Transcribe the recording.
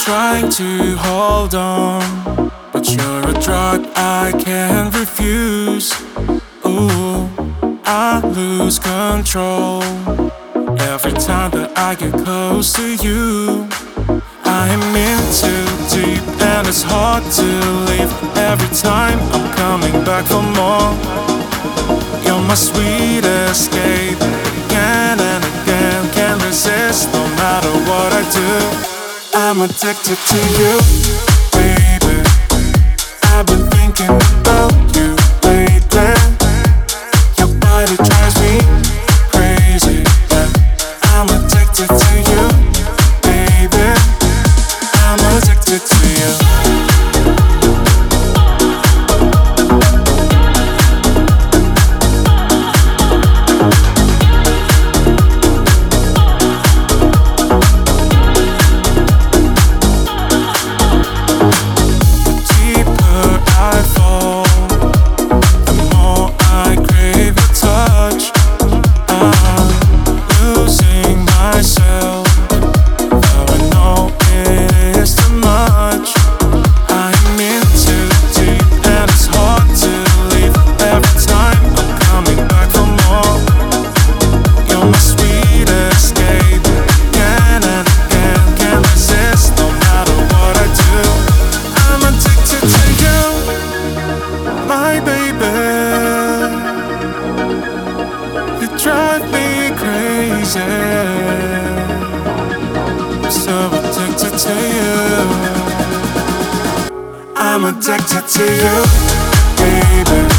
trying to hold on, but you're a drug I can't refuse. Ooh, I lose control every time that I get close to you. I am in too deep and it's hard to leave. Every time I'm coming back for more. You're my sweet escape. Again and again, can't resist no matter what I do. I'm addicted to you, baby. I've been thinking about you lately. Your body drives me crazy, yeah. I'm addicted to you, baby. I'm addicted to you. Drive me crazy. I'm so addicted to you. I'm addicted to you, baby.